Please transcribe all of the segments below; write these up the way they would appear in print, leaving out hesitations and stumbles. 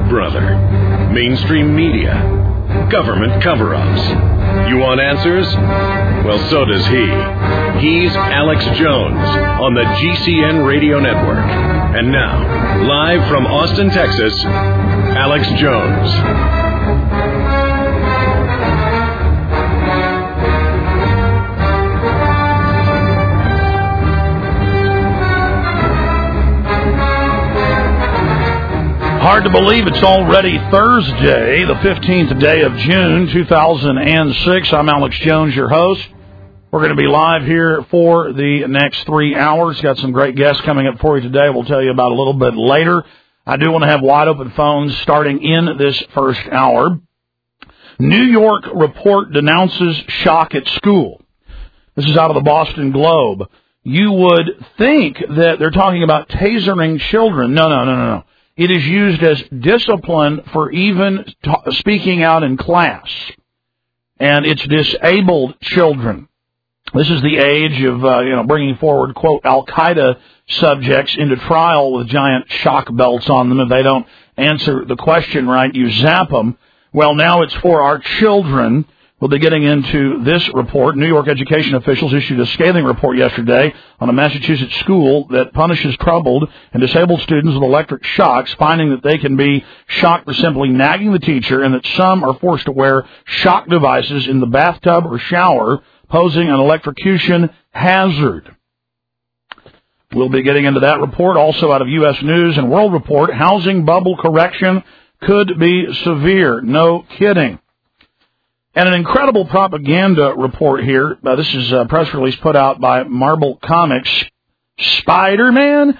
Big Brother, mainstream media, government cover-ups. You want answers? Well, so does he. He's Alex Jones on the GCN Radio Network. And now, live from Austin, Texas, Alex Jones. Hard to believe it's already Thursday, the 15th day of June, 2006. I'm Alex Jones, your host. We're going to be live here for the next 3 hours. Got some great guests coming up for you today. We'll tell you about a little bit later. I do want to have wide open phones starting in this first hour. New York report denounces shock at school. This is out of the Boston Globe. You would think that they're talking about tasering children. No. It is used as discipline for even speaking out in class. And it's disabled children. This is the age of, bringing forward, quote, Al-Qaeda subjects into trial with giant shock belts on them. If they don't answer the question right, you zap them. Well, now it's for our children. We'll be getting into this report. New York education officials issued a scathing report yesterday on a Massachusetts school that punishes troubled and disabled students with electric shocks, finding that they can be shocked for simply nagging the teacher and that some are forced to wear shock devices in the bathtub or shower, posing an electrocution hazard. We'll be getting into that report. Also out of U.S. News and World Report, housing bubble correction could be severe. No kidding. And an incredible propaganda report here. This is a press release put out by Marvel Comics. Spider-Man,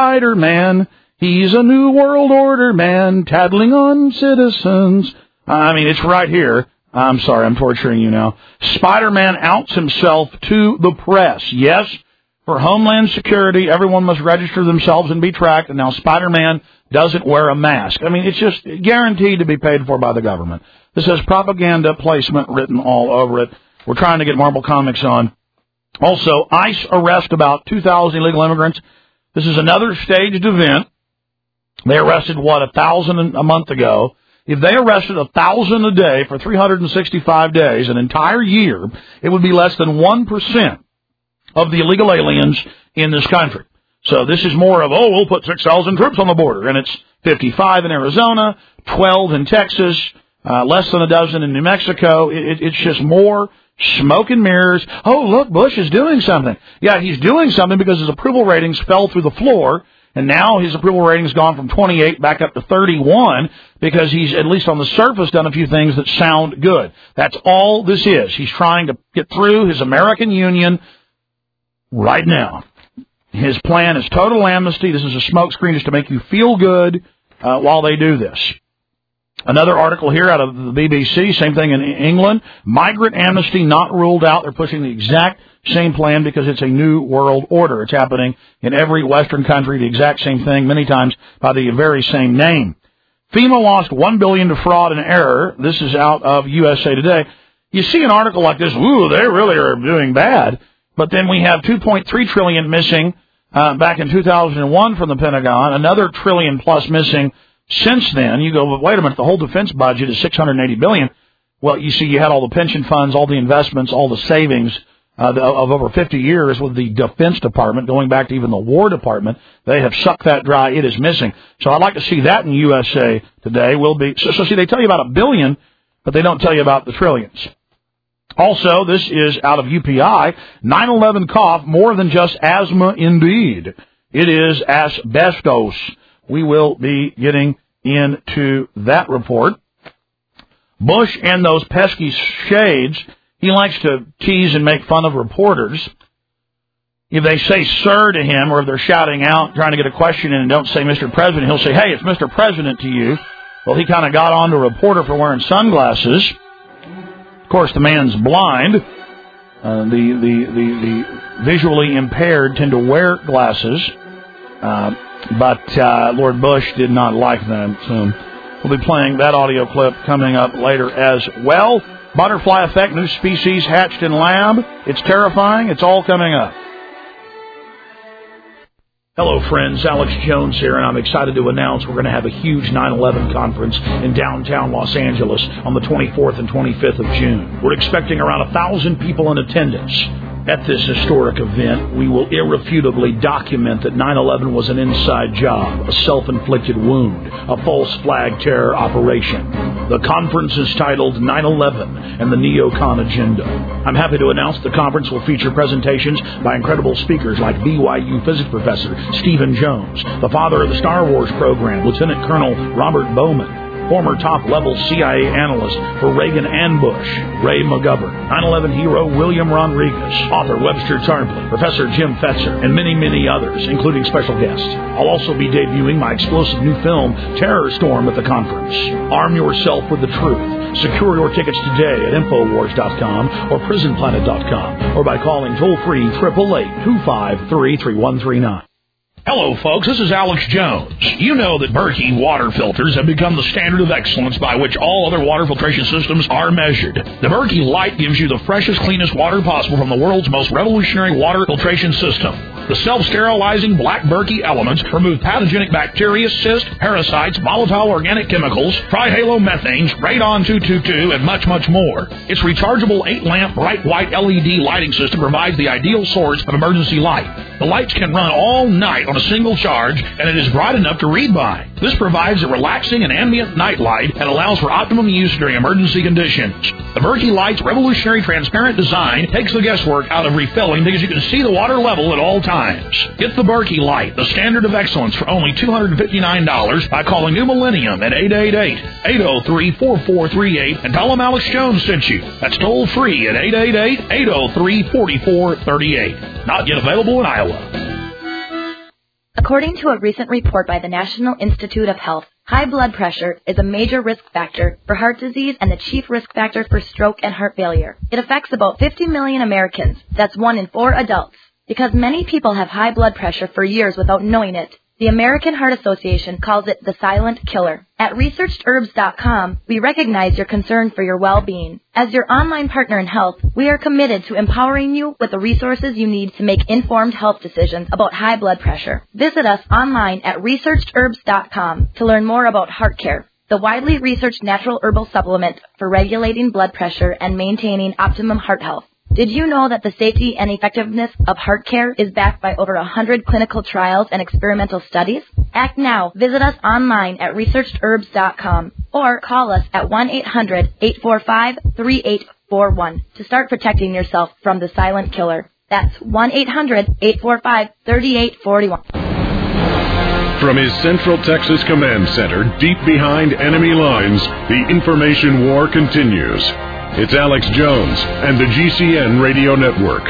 he's a new world order man, tattling on citizens. It's right here. I'm sorry, I'm torturing you now. Spider-Man outs himself to the press. Yes, for Homeland Security, everyone must register themselves and be tracked, and now Spider-Man doesn't wear a mask. It's just guaranteed to be paid for by the government. This has propaganda placement written all over it. We're trying to get Marvel Comics on. Also, ICE arrest about 2,000 illegal immigrants. This is another staged event. They arrested, 1,000 a month ago. If they arrested 1,000 a day for 365 days, an entire year, it would be less than 1% of the illegal aliens in this country. So this is more of, we'll put 6,000 troops on the border. And it's 55 in Arizona, 12 in Texas, less than a dozen in New Mexico. It's just more smoke and mirrors. Oh, look, Bush is doing something. Yeah, he's doing something because his approval ratings fell through the floor, and now his approval rating's gone from 28 back up to 31 because he's, at least on the surface, done a few things that sound good. That's all this is. He's trying to get through his American Union right now. His plan is total amnesty. This is a smokescreen just to make you feel good while they do this. Another article here out of the BBC, same thing in England. Migrant amnesty not ruled out. They're pushing the exact same plan because it's a new world order. It's happening in every Western country, the exact same thing, many times by the very same name. FEMA lost $1 billion to fraud and error. This is out of USA Today. You see an article like this, ooh, they really are doing bad. But then we have $2.3 trillion missing back in 2001 from the Pentagon, another $1 trillion plus missing since then. You go, but wait a minute, the whole defense budget is $680 billion. Well, you see, you had all the pension funds, all the investments, all the savings of over 50 years with the Defense Department, going back to even the War Department. They have sucked that dry. It is missing. So I'd like to see that in USA Today. So see, they tell you about $1 billion, but they don't tell you about the trillions. Also, this is out of UPI, 9/11 cough, more than just asthma indeed. It is asbestos. We will be getting into that report. Bush and those pesky shades, he likes to tease and make fun of reporters. If they say sir to him, or if they're shouting out, trying to get a question in and don't say Mr. President, he'll say, hey, it's Mr. President to you. Well, he kind of got on to a reporter for wearing sunglasses. Of course, the man's blind. The visually impaired tend to wear glasses. But Lord Bush did not like them. So we'll be playing that audio clip coming up later as well. Butterfly effect, new species hatched in lab. It's terrifying. It's all coming up. Hello, friends. Alex Jones here, and I'm excited to announce we're going to have a huge 9/11 conference in downtown Los Angeles on the 24th and 25th of June. We're expecting around 1,000 people in attendance. At this historic event, we will irrefutably document that 9/11 was an inside job, a self-inflicted wound, a false flag terror operation. The conference is titled 9/11 and the Neocon Agenda. I'm happy to announce the conference will feature presentations by incredible speakers like BYU physics professor Stephen Jones, the father of the Star Wars program, Lieutenant Colonel Robert Bowman, former top-level CIA analyst for Reagan and Bush, Ray McGovern, 9/11 hero William Rodriguez, author Webster Tarpley, Professor Jim Fetzer, and many, many others, including special guests. I'll also be debuting my explosive new film, Terror Storm, at the conference. Arm yourself with the truth. Secure your tickets today at Infowars.com or PrisonPlanet.com or by calling toll-free 888-253-3139. Hello, folks. This is Alex Jones. You know that Berkey water filters have become the standard of excellence by which all other water filtration systems are measured. The Berkey Light gives you the freshest, cleanest water possible from the world's most revolutionary water filtration system. The self-sterilizing black Berkey elements remove pathogenic bacteria, cysts, parasites, volatile organic chemicals, trihalomethanes, radon 222, and much, much more. Its rechargeable 8-lamp bright white LED lighting system provides the ideal source of emergency light. The lights can run all night on a single charge, and it is bright enough to read by. This provides a relaxing and ambient night light and allows for optimum use during emergency conditions. The Berkey Light's revolutionary transparent design takes the guesswork out of refilling because you can see the water level at all times. Get the Berkey Light, the standard of excellence, for only $259 by calling New Millennium at 888-803-4438 and tell them Alex Jones sent you. That's toll free at 888-803-4438. Not yet available in Iowa. According to a recent report by the National Institute of Health, high blood pressure is a major risk factor for heart disease and the chief risk factor for stroke and heart failure. It affects about 50 million Americans. That's 1 in 4 adults. Because many people have high blood pressure for years without knowing it, the American Heart Association calls it the silent killer. At ResearchedHerbs.com, we recognize your concern for your well-being. As your online partner in health, we are committed to empowering you with the resources you need to make informed health decisions about high blood pressure. Visit us online at ResearchedHerbs.com to learn more about HeartCare, the widely researched natural herbal supplement for regulating blood pressure and maintaining optimum heart health. Did you know that the safety and effectiveness of HeartCare is backed by over 100 clinical trials and experimental studies? Act now. Visit us online at ResearchedHerbs.com or call us at 1-800-845-3841 to start protecting yourself from the silent killer. That's 1-800-845-3841. From his Central Texas Command Center, deep behind enemy lines, the information war continues. It's Alex Jones and the GCN Radio Network.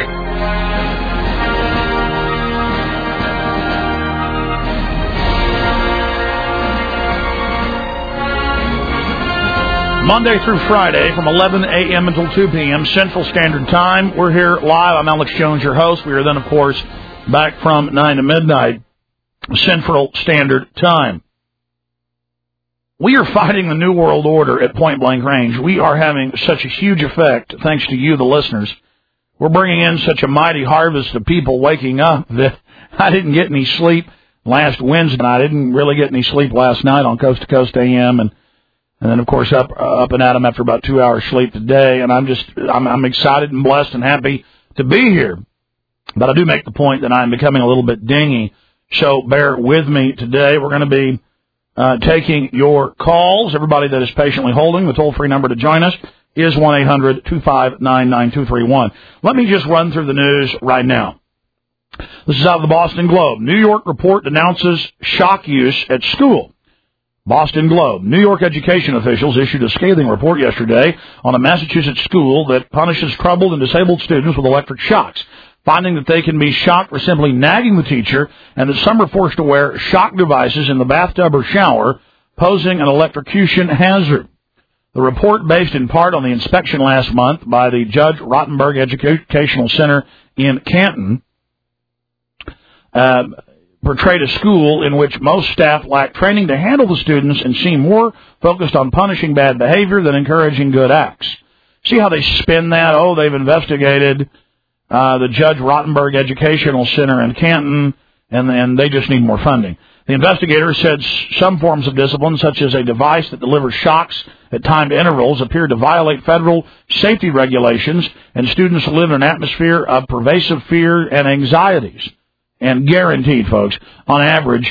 Monday through Friday from 11 a.m. until 2 p.m. Central Standard Time. We're here live. I'm Alex Jones, your host. We are then, of course, back from 9 to midnight Central Standard Time. We are fighting the New World Order at point-blank range. We are having such a huge effect, thanks to you, the listeners. We're bringing in such a mighty harvest of people waking up that I didn't get any sleep last Wednesday night. I didn't really get any sleep last night on Coast to Coast AM, and then, of course, up and at 'em after about 2 hours sleep today. And I'm excited and blessed and happy to be here. But I do make the point that I'm becoming a little bit dingy, so bear with me today. We're going to be taking your calls. Everybody that is patiently holding, the toll-free number to join us is 1-800-259-9231. Let me just run through the news right now. This is out of the Boston Globe. New York report denounces shock use at school. Boston Globe. New York education officials issued a scathing report yesterday on a Massachusetts school that punishes troubled and disabled students with electric shocks, finding that they can be shocked for simply nagging the teacher and that some are forced to wear shock devices in the bathtub or shower, posing an electrocution hazard. The report, based in part on the inspection last month by the Judge Rottenberg Educational Center in Canton, portrayed a school in which most staff lack training to handle the students and seem more focused on punishing bad behavior than encouraging good acts. See how they spin that? Oh, they've investigated the Judge Rottenberg Educational Center in Canton, and they just need more funding. The investigators said some forms of discipline, such as a device that delivers shocks at timed intervals, appear to violate federal safety regulations, and students live in an atmosphere of pervasive fear and anxieties. And guaranteed, folks, on average,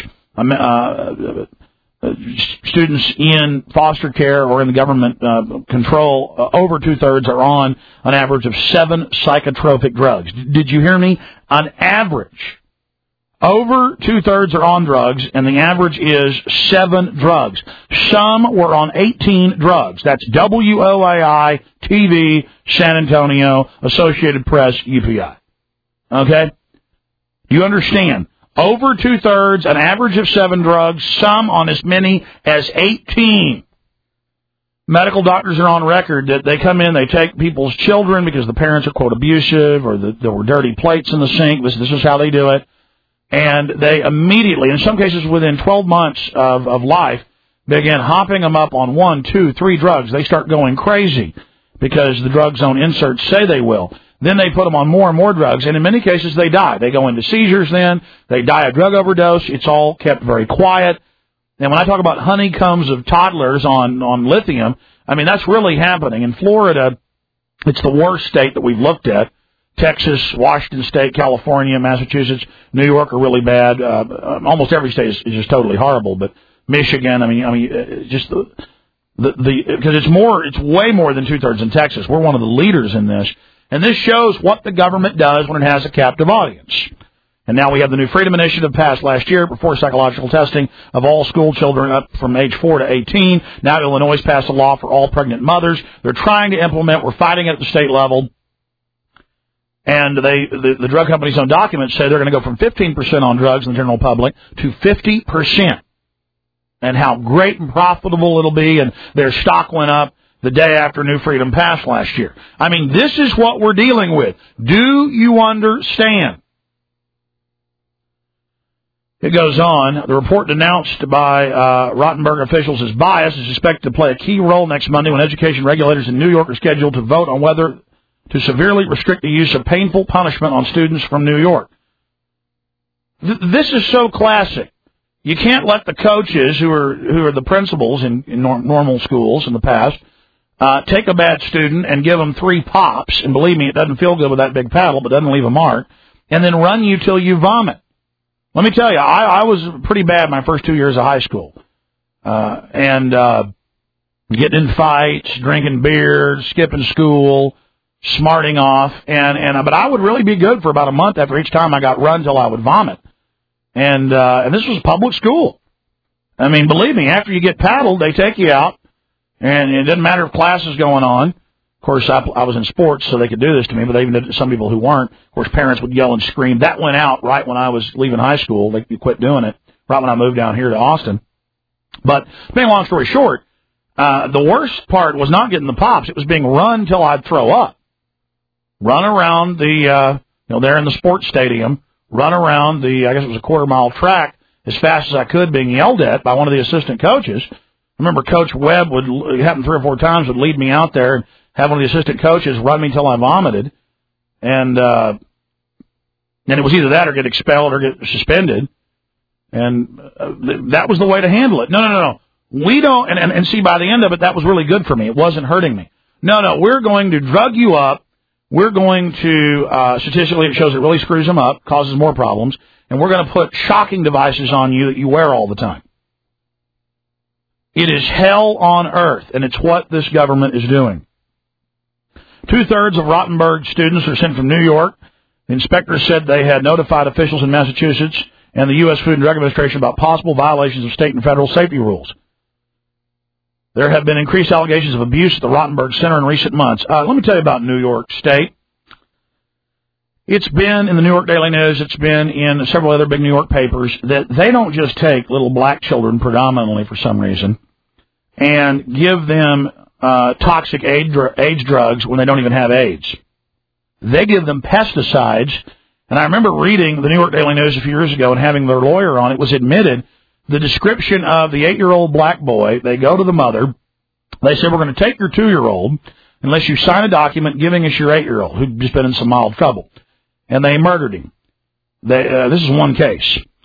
students in foster care or in the government control, over two-thirds are on an average of 7 psychotropic drugs. Did you hear me? On average. Over two-thirds are on drugs, and the average is 7 drugs. Some were on 18 drugs. That's WOAI, TV, San Antonio, Associated Press, UPI. Okay? You understand? Over two-thirds, an average of 7 drugs, some on as many as 18. Medical doctors are on record that they come in, they take people's children because the parents are, quote, abusive, or there were dirty plates in the sink. This is how they do it. And they immediately, in some cases within 12 months of life, begin hopping them up on 1, 2, 3 drugs. They start going crazy because the drug zone inserts say they will. Then they put them on more and more drugs, and in many cases they die. They go into seizures then. They die of drug overdose. It's all kept very quiet. And when I talk about honeycombs of toddlers on lithium, I mean, that's really happening. In Florida, it's the worst state that we've looked at. Texas, Washington State, California, Massachusetts, New York are really bad. Almost every state is just totally horrible. But Michigan, I mean, just because it's way more than two-thirds in Texas. We're one of the leaders in this. And this shows what the government does when it has a captive audience. And now we have the new Freedom Initiative passed last year before psychological testing of all school children up from age 4 to 18. Now Illinois passed a law for all pregnant mothers. They're trying to implement. We're fighting it at the state level. And the drug company's own documents say they're going to go from 15% on drugs in the general public to 50%. And how great and profitable it'll be. And their stock went up the day after New Freedom passed last year. I mean, this is what we're dealing with. Do you understand? It goes on. The report denounced by Rottenberg officials as biased is expected to play a key role next Monday when education regulators in New York are scheduled to vote on whether to severely restrict the use of painful punishment on students from New York. This is so classic. You can't let the coaches, who are the principals in normal schools in the past, take a bad student and give them 3 pops, and believe me, it doesn't feel good with that big paddle, but doesn't leave a mark, and then run you till you vomit. Let me tell you, I was pretty bad my first 2 years of high school, and getting in fights, drinking beer, skipping school, smarting off, but I would really be good for about a month after each time I got run till I would vomit. And this was public school. I mean, believe me, after you get paddled, they take you out, and it doesn't matter if class is going on. Of course, I was in sports, so they could do this to me, but they even did it to some people who weren't. Of course, parents would yell and scream. That went out right when I was leaving high school. They quit doing it right when I moved down here to Austin. But, being long story short, the worst part was not getting the pops. It was being run till I'd throw up. Run around there in the sports stadium, run around I guess it was a quarter-mile track as fast as I could, being yelled at by one of the assistant coaches. I remember Coach Webb it happened 3 or 4 times, would lead me out there and have one of the assistant coaches run me till I vomited. And it was either that or get expelled or get suspended. And that was the way to handle it. No. We don't, and see, by the end of it, that was really good for me. It wasn't hurting me. No, we're going to drug you up. We're going to, statistically, it shows it really screws them up, causes more problems, and we're going to put shocking devices on you that you wear all the time. It is hell on earth, and it's what this government is doing. 2/3 of Rottenberg students are sent from New York. The inspectors said they had notified officials in Massachusetts and the U.S. Food and Drug Administration about possible violations of state and federal safety rules. There have been increased allegations of abuse at the Rottenberg Center in recent months. Let me tell you about New York State. It's been in the New York Daily News. It's been in several other big New York papers that they don't just take little black children predominantly for some reason and give them toxic AIDS drugs when they don't even have AIDS. They give them pesticides. And I remember reading the New York Daily News a few years ago and having their lawyer on. It was admitted the description of the 8-year-old black boy. They go to the mother. They say, we're going to take your 2-year-old unless you sign a document giving us your 8-year-old who'd just been in some mild trouble. And they murdered him. This is one case.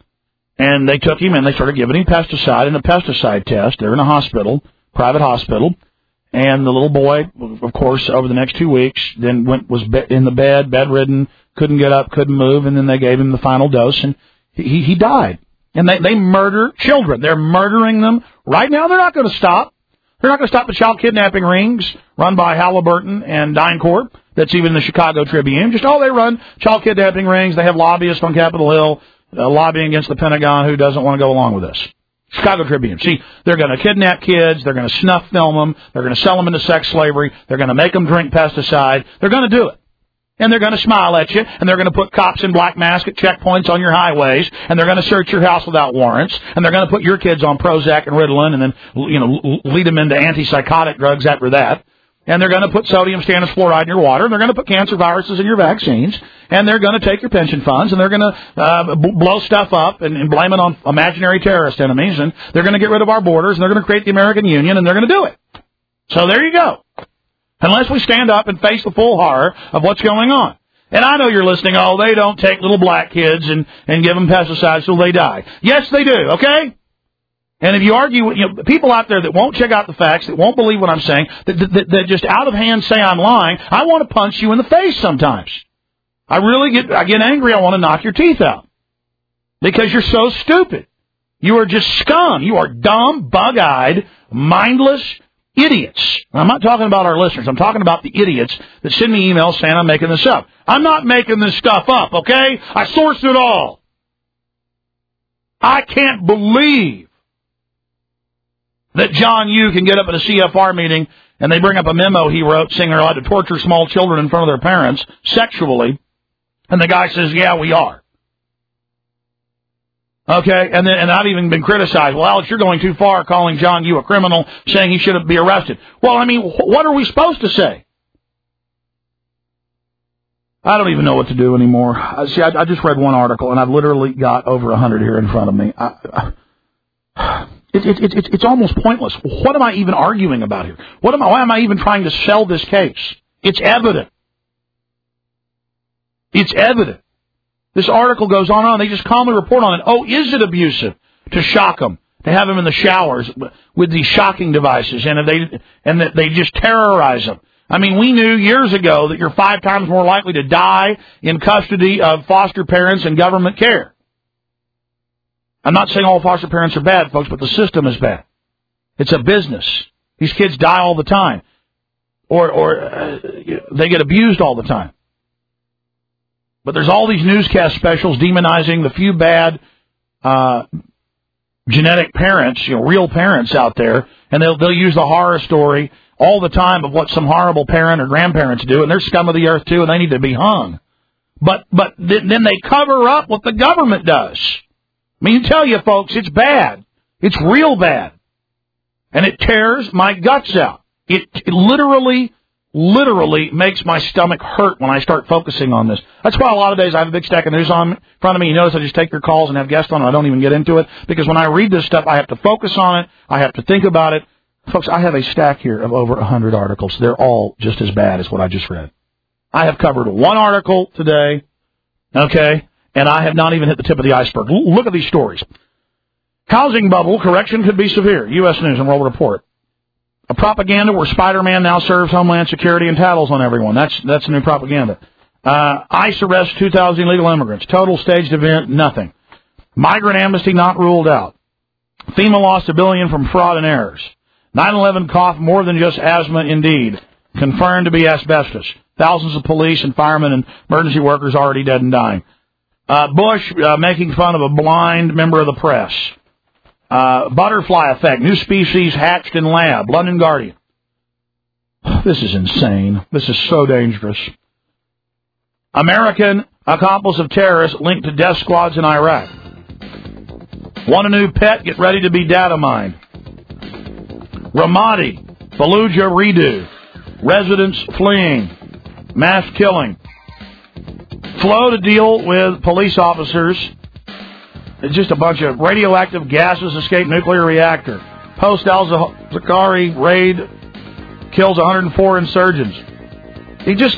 And they took him and they started giving him pesticide and a pesticide test. They're in a hospital, private hospital. And the little boy, of course, over the next 2 weeks, then was in the bed, bedridden, couldn't get up, couldn't move, and then they gave him the final dose, and he died. And they murder children. They're murdering them. Right now, they're not going to stop. They're not going to stop the child kidnapping rings run by Halliburton and DynCorp. That's even in the Chicago Tribune. They run child kidnapping rings. They have lobbyists on Capitol Hill lobbying against the Pentagon who doesn't want to go along with this. Chicago Tribune. See, they're going to kidnap kids. They're going to snuff film them. They're going to sell them into sex slavery. They're going to make them drink pesticide. They're going to do it. And they're going to smile at you, and they're going to put cops in black masks at checkpoints on your highways, and they're going to search your house without warrants, and they're going to put your kids on Prozac and Ritalin, and then, lead them into antipsychotic drugs after that. And they're going to put sodium stannous fluoride in your water, and they're going to put cancer viruses in your vaccines, and they're going to take your pension funds, and they're going to blow stuff up and blame it on imaginary terrorist enemies, and they're going to get rid of our borders, and they're going to create the American Union, and they're going to do it. So there you go. Unless we stand up and face the full horror of what's going on. And I know you're listening, they don't take little black kids and give them pesticides till they die. Yes, they do, okay? And if you argue, people out there that won't check out the facts, that won't believe what I'm saying, that just out of hand say I'm lying, I want to punch you in the face sometimes. I get angry, I want to knock your teeth out. Because you're so stupid. You are just scum. You are dumb, bug-eyed, mindless idiots. I'm not talking about our listeners. I'm talking about the idiots that send me emails saying I'm making this up. I'm not making this stuff up, okay? I sourced it all. I can't believe that John Yoo can get up at a CFR meeting and they bring up a memo he wrote saying they're allowed to torture small children in front of their parents sexually, and the guy says, yeah, we are. Okay, and I've even been criticized. Well, Alex, you're going too far calling John Yoo a criminal, saying he should be arrested. Well, what are we supposed to say? I don't even know what to do anymore. See, I just read one article, and I've literally got over 100 here in front of me. It's almost pointless. What am I even arguing about here? Why am I even trying to sell this case? It's evident. It's evident. This article goes on. They just calmly report on it. Oh, is it abusive to shock them, to have them in the showers with these shocking devices, and that they just terrorize them? We knew years ago that you're 5 times more likely to die in custody of foster parents and government care. I'm not saying all foster parents are bad, folks, but the system is bad. It's a business. These kids die all the time, or they get abused all the time. But there's all these newscast specials demonizing the few bad genetic parents, real parents out there, and they'll use the horror story all the time of what some horrible parent or grandparents do, and they're scum of the earth too, and they need to be hung. But then they cover up what the government does. I tell you, folks, it's bad. It's real bad. And it tears my guts out. It literally makes my stomach hurt when I start focusing on this. That's why a lot of days I have a big stack of news on in front of me. You notice I just take your calls and have guests on, and I don't even get into it. Because when I read this stuff, I have to focus on it. I have to think about it. Folks, I have a stack here of over 100 articles. They're all just as bad as what I just read. I have covered one article today, okay, and I have not even hit the tip of the iceberg. Look at these stories. Housing bubble, correction could be severe. U.S. News and World Report. A propaganda where Spider-Man now serves Homeland Security and tattles on everyone. That's new propaganda. ICE arrests 2,000 illegal immigrants. Total staged event, nothing. Migrant amnesty not ruled out. FEMA lost $1 billion from fraud and errors. 9/11 cough more than just asthma, indeed. Confirmed to be asbestos. Thousands of police and firemen and emergency workers already dead and dying. Bush making fun of a blind member of the press. Butterfly effect. New species hatched in lab. London Guardian. This is insane. This is so dangerous. American accomplice of terrorists linked to death squads in Iraq. Want a new pet? Get ready to be data mined. Ramadi. Fallujah redo. Residents fleeing. Mass killing. Flow to deal with police officers. It's just a bunch of radioactive gases escape nuclear reactor. Post al-Zakari raid kills 104 insurgents.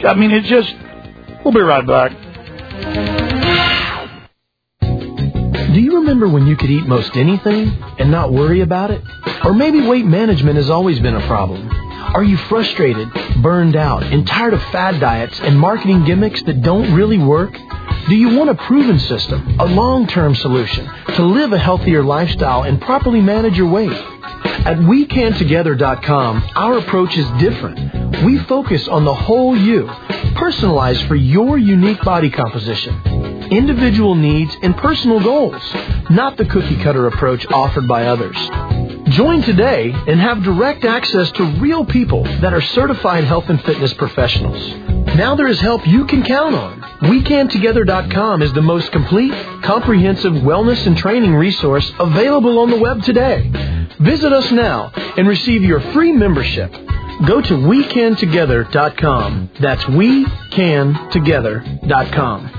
We'll be right back. Do you remember when you could eat most anything and not worry about it? Or maybe weight management has always been a problem. Are you frustrated, burned out, and tired of fad diets and marketing gimmicks that don't really work? Do you want a proven system, a long-term solution to live a healthier lifestyle and properly manage your weight? At WeCanTogether.com, our approach is different. We focus on the whole you, personalized for your unique body composition, individual needs, and personal goals, not the cookie-cutter approach offered by others. Join today and have direct access to real people that are certified health and fitness professionals. Now there is help you can count on. WeCanTogether.com is the most complete, comprehensive wellness and training resource available on the web today. Visit us now and receive your free membership. Go to WeCanTogether.com. That's WeCanTogether.com.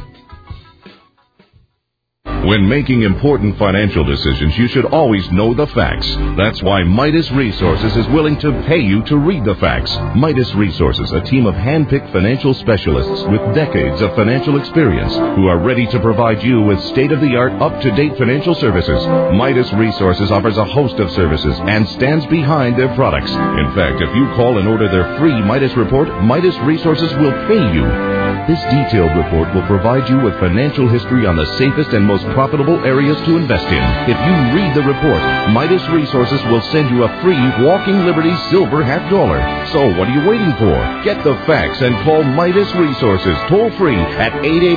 When making important financial decisions, you should always know the facts. That's why Midas Resources is willing to pay you to read the facts. Midas Resources, a team of hand-picked financial specialists with decades of financial experience who are ready to provide you with state-of-the-art, up-to-date financial services. Midas Resources offers a host of services and stands behind their products. In fact, if you call and order their free Midas report, Midas Resources will pay you. This detailed report will provide you with financial history on the safest and most profitable areas to invest in. If you read the report, Midas Resources will send you a free Walking Liberty silver $50. So what are you waiting for? Get the facts and call Midas Resources toll free at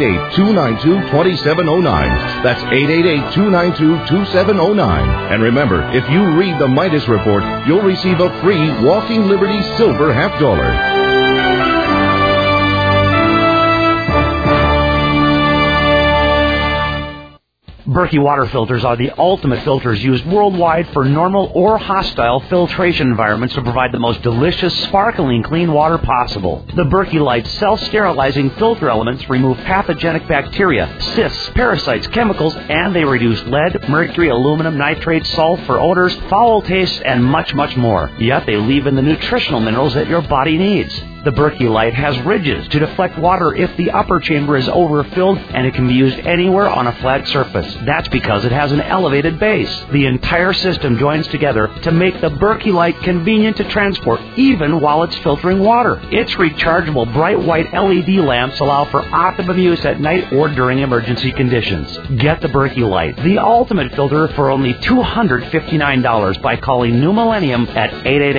888-292-2709. That's 888-292-2709. And remember, if you read the Midas report, you'll receive a free Walking Liberty silver $50. Berkey water filters are the ultimate filters used worldwide for normal or hostile filtration environments to provide the most delicious, sparkling, clean water possible. The Berkey Light self-sterilizing filter elements remove pathogenic bacteria, cysts, parasites, chemicals, and they reduce lead, mercury, aluminum, nitrates, sulfur, odors, foul tastes, and much, much more. Yet they leave in the nutritional minerals that your body needs. The Berkey Light has ridges to deflect water if the upper chamber is overfilled, and it can be used anywhere on a flat surface. That's because it has an elevated base. The entire system joins together to make the Berkey Light convenient to transport, even while it's filtering water. Its rechargeable bright white LED lamps allow for optimum use at night or during emergency conditions. Get the Berkey Light, the ultimate filter, for only $259 by calling New Millennium at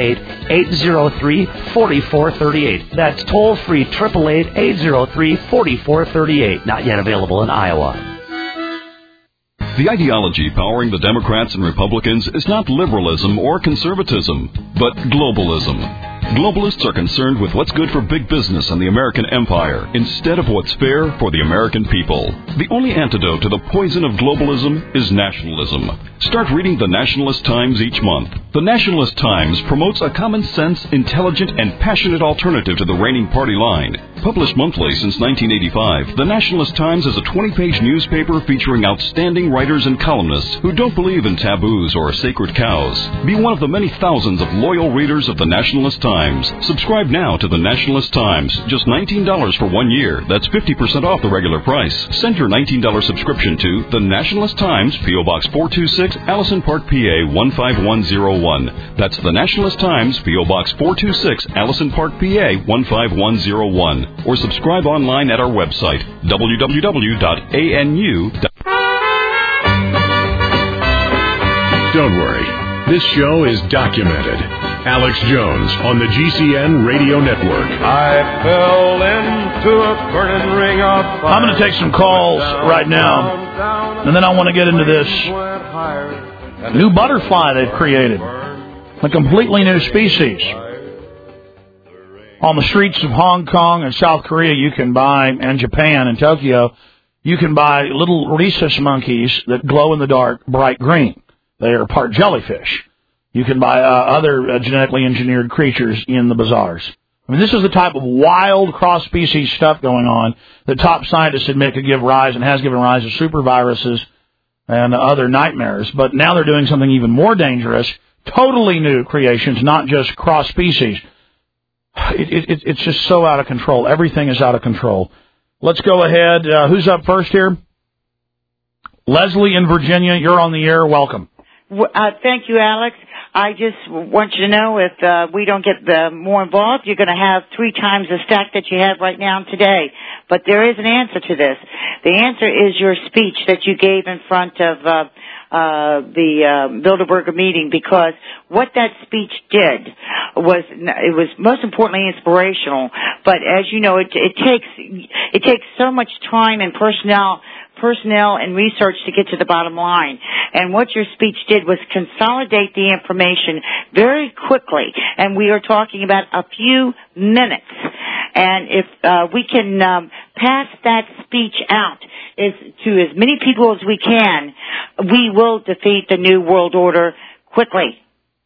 888-803-4438. That's toll-free 888-803-4438. Not yet available in Iowa. The ideology powering the Democrats and Republicans is not liberalism or conservatism, but globalism. Globalists are concerned with what's good for big business and the American empire instead of what's fair for the American people. The only antidote to the poison of globalism is nationalism. Start reading the Nationalist Times each month. The Nationalist Times promotes a common-sense, intelligent, and passionate alternative to the reigning party line. Published monthly since 1985, the Nationalist Times is a 20-page newspaper featuring outstanding writers and columnists who don't believe in taboos or sacred cows. Be one of the many thousands of loyal readers of the Nationalist Times. Subscribe now to the Nationalist Times. Just $19 for 1 year. That's 50% off the regular price. Send your $19 subscription to the Nationalist Times, P.O. Box 426, Allison Park, PA 15101. That's the Nationalist Times, P.O. Box 426, Allison Park, PA 15101. Or subscribe online at our website, www.anu.com. Don't worry. This show is documented. Alex Jones on the GCN Radio Network. I fell into a burning ring of fire. I'm going to take some calls right now, and then I want to get into this new butterfly they've created, a completely new species. On the streets of Hong Kong and South Korea, you can buy, and Japan and Tokyo, you can buy little rhesus monkeys that glow in the dark bright green. They are part jellyfish. You can buy other genetically engineered creatures in the bazaars. I mean, this is the type of wild cross-species stuff going on that top scientists admit could give rise and has given rise to superviruses and other nightmares. But now they're doing something even more dangerous, totally new creations, not just cross-species. It's just so out of control. Everything is out of control. Let's go ahead. Who's up first here? Leslie in Virginia, you're on the air. Welcome. Thank you, Alex. I just want you to know if we don't get more involved, you're going to have 3 times the stack that you have right now today. But there is an answer to this. The answer is your speech that you gave in front of the Bilderberger meeting, because what that speech did was, it was most importantly inspirational. But as you know, it takes so much time and personnel and research to get to the bottom line. And what your speech did was consolidate the information very quickly. And we are talking about a few minutes. And if we can pass that speech out to as many people as we can, we will defeat the New World Order quickly.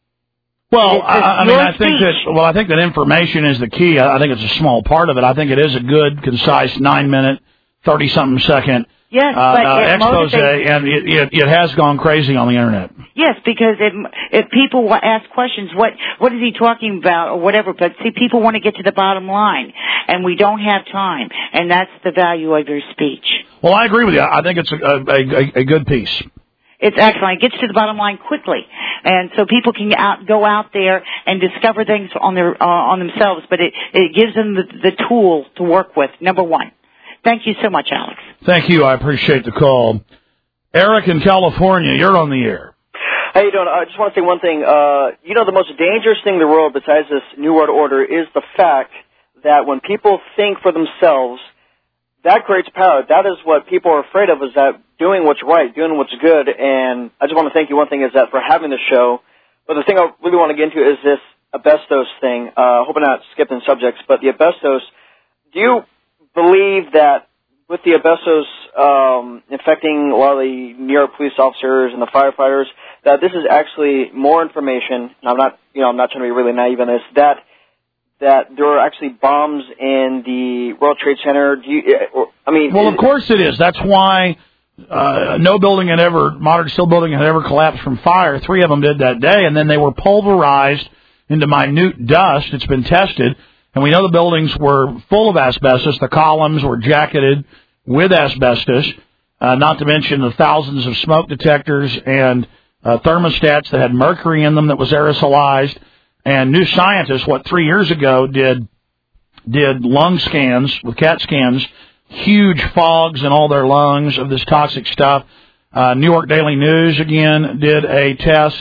Well, I think that information is the key. I think it's a small part of it. I think it is a good, concise 9-minute, 30-something second expose, and it has gone crazy on the internet. Yes, because if people ask questions, what is he talking about or whatever, but see, people want to get to the bottom line, and we don't have time, and that's the value of your speech. Well, I agree with you. I think it's a good piece. It's excellent. It gets to the bottom line quickly, and so people can go out there and discover things on themselves, but it gives them the tool to work with, number one. Thank you so much, Alex. Thank you. I appreciate the call. Eric in California, you're on the air. How you doing? I just want to say one thing. The most dangerous thing in the world besides this New World Order is the fact that when people think for themselves, that creates power. That is what people are afraid of, is that doing what's right, doing what's good. And I just want to thank you. One thing is that for having the show. But the thing I really want to get into is this asbestos thing. Hope I'm not skipping subjects, but the asbestos, do you believe that with the asbestos infecting a lot of the New York police officers and the firefighters, that this is actually more information, and I'm not trying to be really naive on this, that there are actually bombs in the World Trade Center? Well, of course it is. That's why no modern steel building had ever collapsed from fire. 3 of them did that day, and then they were pulverized into minute dust. It's been tested. And we know the buildings were full of asbestos. The columns were jacketed with asbestos, not to mention the thousands of smoke detectors and thermostats that had mercury in them that was aerosolized. And new scientists, 3 years ago, did lung scans with CAT scans, huge fogs in all their lungs of this toxic stuff. New York Daily News, again, did a test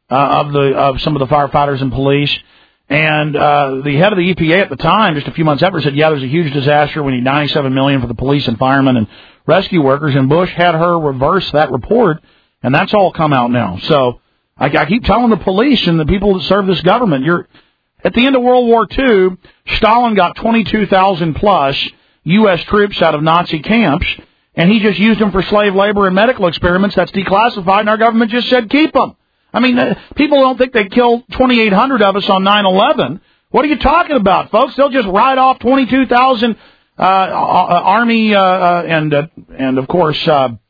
of some of the firefighters and police. And the head of the EPA at the time, just a few months after, said, there's a huge disaster. We need $97 million for the police and firemen and rescue workers. And Bush had her reverse that report, and that's all come out now. So I keep telling the police and the people that serve this government, at the end of World War II, Stalin got 22,000-plus U.S. troops out of Nazi camps, and he just used them for slave labor and medical experiments. That's declassified, and our government just said keep them. I mean, people don't think they killed 2,800 of us on 9/11. What are you talking about, folks? They'll just write off 22,000 Army and of course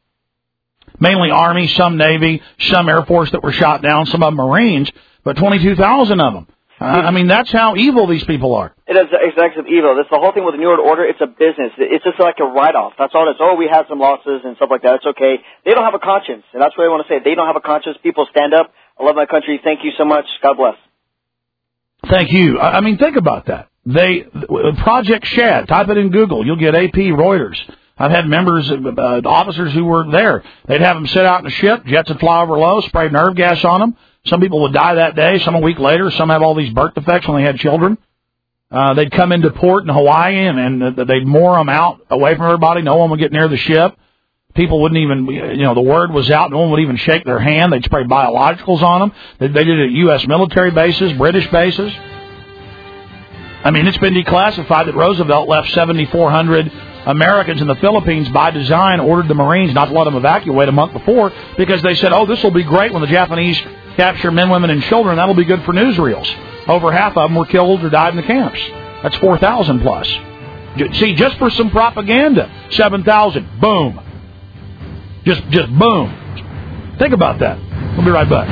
mainly Army, some Navy, some Air Force that were shot down, some of them Marines, but 22,000 of them. I mean, that's how evil these people are. It is exactly evil. That's the whole thing with the New World Order. It's a business. It's just like a write-off. That's all it is. Oh, we had some losses and stuff like that. It's okay. They don't have a conscience, and that's what I want to say. They don't have a conscience. People stand up. I love my country. Thank you so much. God bless. Thank you. I mean, think about that. Project Shad. Type it in Google. You'll get AP, Reuters. I've had members, officers who were there. They'd have them sit out in a ship. Jets would fly over low, spray nerve gas on them. Some people would die that day, some a week later. Some have all these birth defects when they had children. They'd come into port in Hawaii, and they'd moor them out away from everybody. No one would get near the ship. People wouldn't even, the word was out. No one would even shake their hand. They'd spray biologicals on them. They did it at U.S. military bases, British bases. I mean, it's been declassified that Roosevelt left 7,400 Americans in the Philippines by design, ordered the Marines not to let them evacuate a month before because they said, this will be great when the Japanese capture men, women, and children. That'll be good for newsreels. Over half of them were killed or died in the camps. That's 4,000 plus. See, just for some propaganda, 7,000. Boom. Just boom. Think about that. We'll be right back.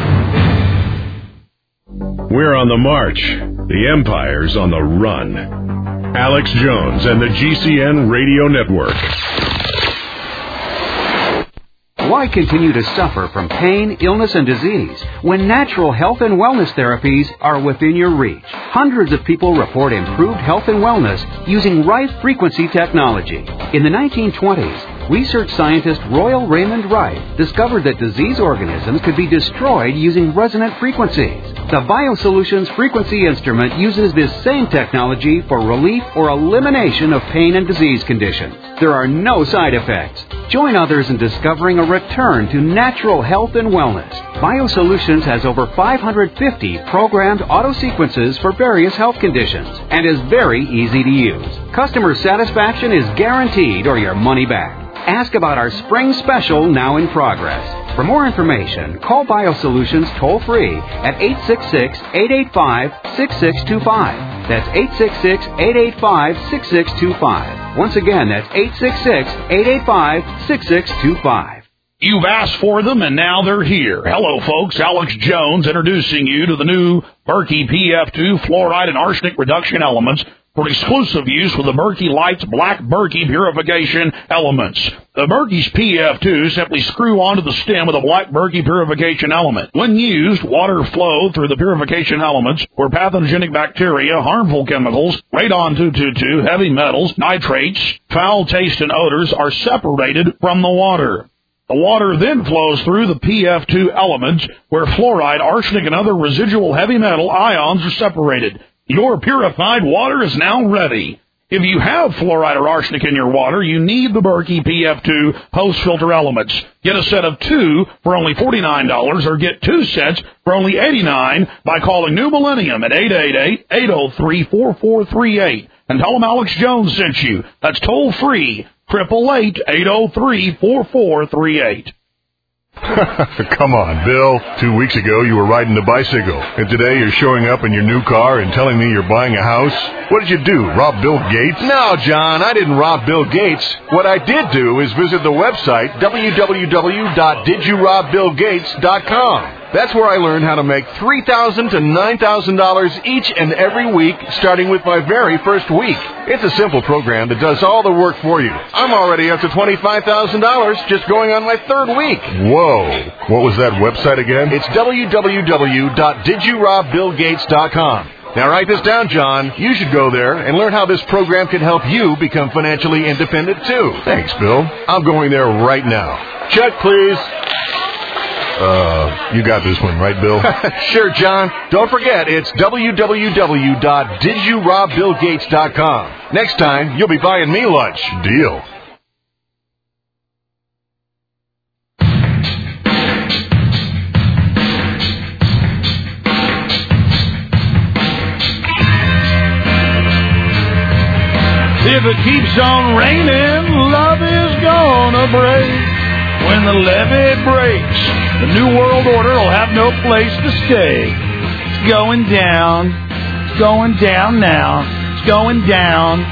We're on the march. The empire's on the run. Alex Jones and the GCN Radio Network. Why continue to suffer from pain, illness, and disease when natural health and wellness therapies are within your reach? Hundreds of people report improved health and wellness using Rife frequency technology. In the 1920s, research scientist Royal Raymond Rife discovered that disease organisms could be destroyed using resonant frequencies. The BioSolutions frequency instrument uses this same technology for relief or elimination of pain and disease conditions. There are no side effects. Join others in discovering a return to natural health and wellness. BioSolutions has over 550 programmed auto sequences for various health conditions and is very easy to use. Customer satisfaction is guaranteed or your money back. Ask about our spring special now in progress. For more information, call BioSolutions toll-free at 866-885-6625. That's 866-885-6625. Once again, that's 866-885-6625. You've asked for them, and now they're here. Hello, folks. Alex Jones introducing you to the new Berkey PF2 fluoride and arsenic reduction elements for exclusive use with the Berkey Lights Black Berkey Purification Elements. The Berkey's PF2 simply screw onto the stem with a Black Berkey Purification Element. When used, water flow through the purification elements where pathogenic bacteria, harmful chemicals, radon-222, heavy metals, nitrates, foul taste, and odors are separated from the water. The water then flows through the PF2 elements where fluoride, arsenic, and other residual heavy metal ions are separated. Your purified water is now ready. If you have fluoride or arsenic in your water, you need the Berkey PF2 post-filter elements. Get a set of 2 for only $49 or get 2 sets for only $89 by calling New Millennium at 888-803-4438 and tell them Alex Jones sent you. That's toll-free, 888-803-4438. Come on, Bill. 2 weeks ago, you were riding the bicycle, and today you're showing up in your new car and telling me you're buying a house? What did you do, rob Bill Gates? No, John, I didn't rob Bill Gates. What I did do is visit the website, www.didyourobBillGates.com. That's where I learned how to make $3,000 to $9,000 each and every week, starting with my very first week. It's a simple program that does all the work for you. I'm already up to $25,000 just going on my third week. Whoa. What was that website again? It's www.didyourobBillGates.com. Now write this down, John. You should go there and learn how this program can help you become financially independent, too. Thanks, Bill. I'm going there right now. Check, please. You got this one, right, Bill? Sure, John. Don't forget, it's www.didyourobBillGates.com. Next time, you'll be buying me lunch. Deal. If it keeps on raining, love is gonna break. When the levee breaks, the New World Order will have no place to stay. It's going down. It's going down now. It's going down.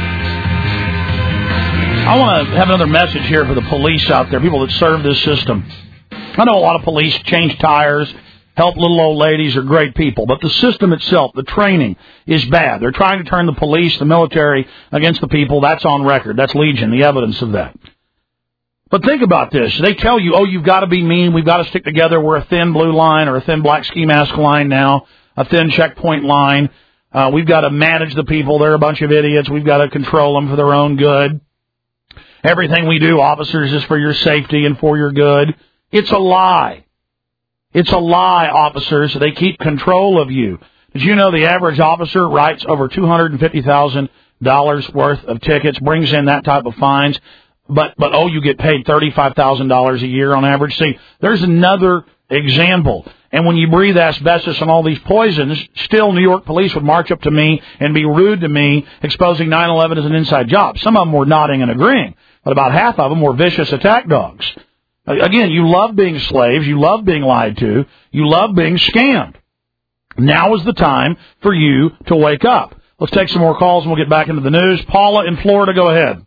I want to have another message here for the police out there, people that serve this system. I know a lot of police change tires, help little old ladies, are great people, but the system itself, the training, is bad. They're trying to turn the police, the military, against the people. That's on record. That's Legion, the evidence of that. But think about this. They tell you, oh, you've got to be mean. We've got to stick together. We're a thin blue line or a thin black ski mask line now, a thin checkpoint line. We've got to manage the people. They're a bunch of idiots. We've got to control them for their own good. Everything we do, officers, is for your safety and for your good. It's a lie. It's a lie, officers. They keep control of you. Did you know the average officer writes over $250,000 worth of tickets, brings in that type of fines? But you get paid $35,000 a year on average. See, there's another example. And when you breathe asbestos and all these poisons, still New York police would march up to me and be rude to me, exposing 9/11 as an inside job. Some of them were nodding and agreeing, but about half of them were vicious attack dogs. Again, you love being slaves. You love being lied to. You love being scammed. Now is the time for you to wake up. Let's take some more calls and we'll get back into the news. Paula in Florida, go ahead.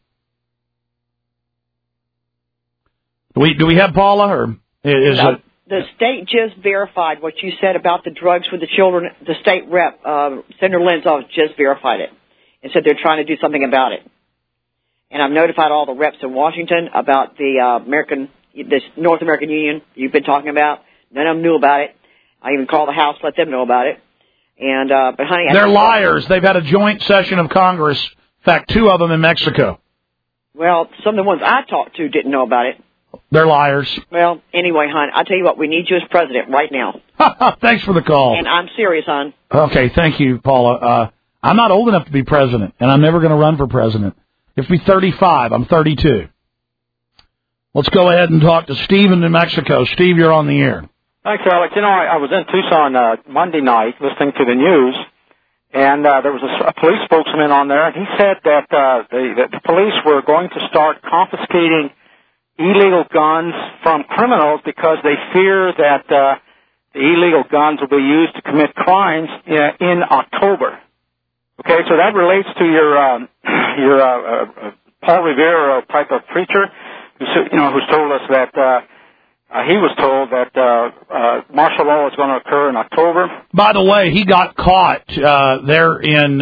Do we have Paula, or is it? The state just verified what you said about the drugs for the children. The state rep, Senator Lynn's office, just verified it and said they're trying to do something about it. And I've notified all the reps in Washington about the American this North American Union you've been talking about. None of them knew about it. I even called the House, let them know about it. And but honey, they're liars. They've had a joint session of Congress. In fact, 2 of them in Mexico. Well, some of the ones I talked to didn't know about it. They're liars. Well, anyway, hon, I'll tell you what, we need you as president right now. Thanks for the call. And I'm serious, hon. Okay, thank you, Paula. I'm not old enough to be president, and I'm never going to run for president. If we 35, I'm 32. Let's go ahead and talk to Steve in New Mexico. Steve, you're on the air. Thanks, Alex. You know, I was in Tucson Monday night listening to the news, and there was a police spokesman on there, and he said that the police were going to start confiscating illegal guns from criminals because they fear that the illegal guns will be used to commit crimes in October. Okay, so that relates to your Paul Revere type of preacher, who's told us that he was told that martial law is going to occur in October. By the way, he got caught there in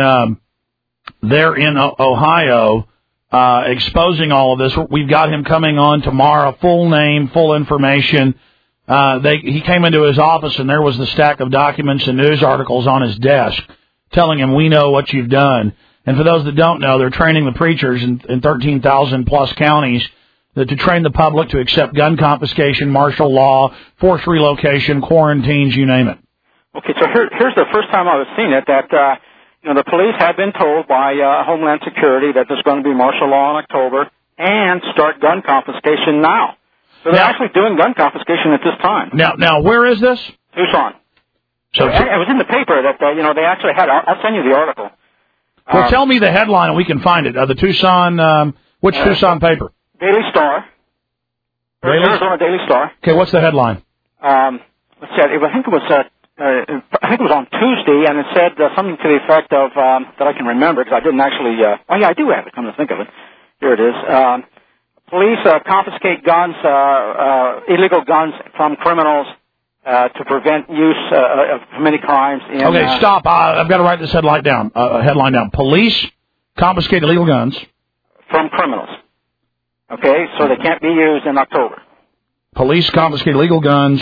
Ohio exposing all of this. We've got him coming on tomorrow. Full name, full information. He came into his office and there was the stack of documents and news articles on his desk, telling him, we know what you've done. And for those that don't know, they're training the preachers in 13,000 plus counties to train the public to accept gun confiscation, martial law, forced relocation, quarantines, you name it. Okay, so here's the first time I was seeing it, that the police have been told by Homeland Security that there's going to be martial law in October and start gun confiscation now. So they're actually doing gun confiscation at this time. Now, where is this? Tucson. So it was in the paper that they actually had. I'll send you the article. Well, tell me the headline and we can find it. The Tucson, which Tucson paper? Daily Star. Arizona Daily Star. Okay, what's the headline? Let's see. I think it was on Tuesday, and it said something to the effect of that I can remember because I didn't actually. I do have it. Come to think of it, here it is. Police confiscate guns, illegal guns from criminals to prevent use of many crimes. Okay, stop. I've got to write this headline down. Police confiscate illegal guns from criminals. Okay, so they can't be used in October. Police confiscate illegal guns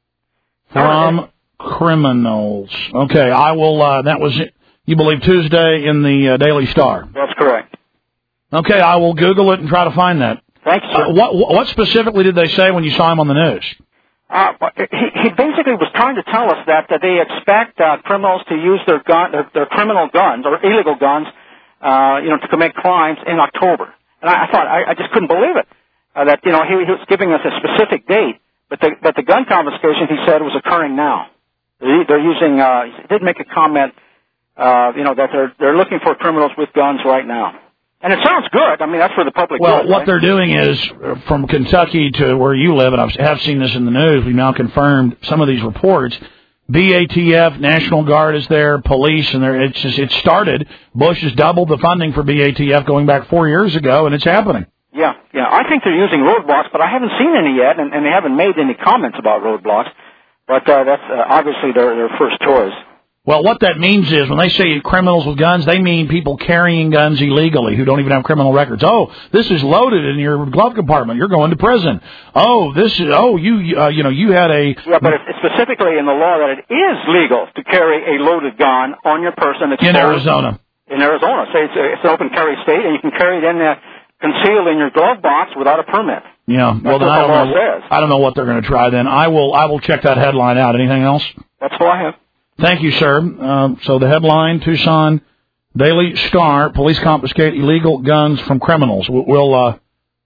from criminals. Okay, I will. That was, you believe, Tuesday in the Daily Star. That's correct. Okay, I will Google it and try to find that. Thank you, sir. What specifically did they say when you saw him on the news? He basically was trying to tell us that they expect criminals to use their criminal guns or illegal guns, to commit crimes in October. And I thought I just couldn't believe it. That he was giving us a specific date, but the gun confiscation, he said, was occurring now. They're using. He did make a comment, that they're looking for criminals with guns right now. And it sounds good. I mean, that's for the public. Well, good, what right? they're doing is, from Kentucky to where you live, and I have seen this in the news, we've now confirmed some of these reports. BATF, National Guard is there, police, and it started. Bush has doubled the funding for BATF going back 4 years ago, and it's happening. Yeah. I think they're using roadblocks, but I haven't seen any yet, and they haven't made any comments about roadblocks. But that's obviously their first choice. Well, what that means is when they say criminals with guns, they mean people carrying guns illegally who don't even have criminal records. Oh, this is loaded in your glove compartment. You're going to prison. Oh, you had a... Yeah, but it's specifically in the law that it is legal to carry a loaded gun on your person. In Arizona. In Arizona. So it's an open carry state, and you can carry it in concealed in your glove box without a permit. Yeah, well, then I don't know what they're going to try then. I will check that headline out. Anything else? That's all I have. Thank you, sir. So the headline, Tucson Daily Star, police confiscate illegal guns from criminals. But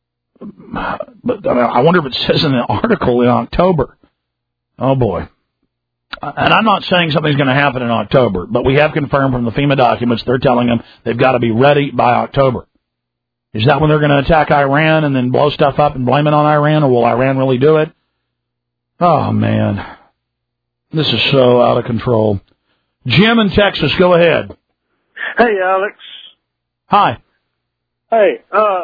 I wonder if it says in the article in October. Oh, boy. And I'm not saying something's going to happen in October, but we have confirmed from the FEMA documents they're telling them they've got to be ready by October. Is that when they're going to attack Iran and then blow stuff up and blame it on Iran, or will Iran really do it? Oh, man. This is so out of control. Jim in Texas, go ahead. Hey, Alex. Hi. Hey, I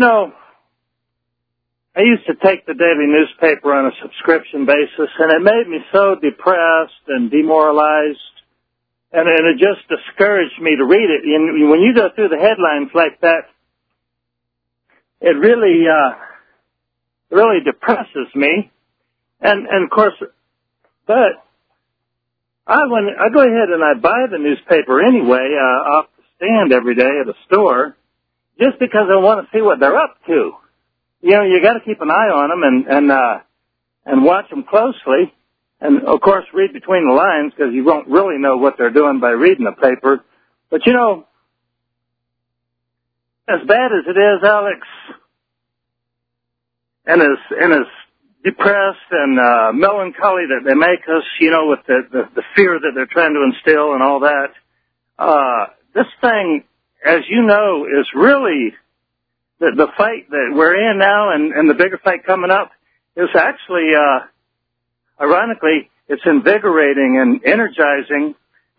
used to take the daily newspaper on a subscription basis, and it made me so depressed and demoralized, and it just discouraged me to read it. And when you go through the headlines like that, it really really depresses me. And of course, but I go ahead and I buy the newspaper anyway, off the stand every day at a store, just because I want to see what they're up to. You know, you got to keep an eye on them and watch them closely. And, of course, read between the lines because you won't really know what they're doing by reading the paper. But, you know, as bad as it is, Alex, and as depressed and melancholy that they make us, you know, with the fear that they're trying to instill and all that, this thing, as you know, is really the fight that we're in now and the bigger fight coming up is actually, ironically, it's invigorating and energizing,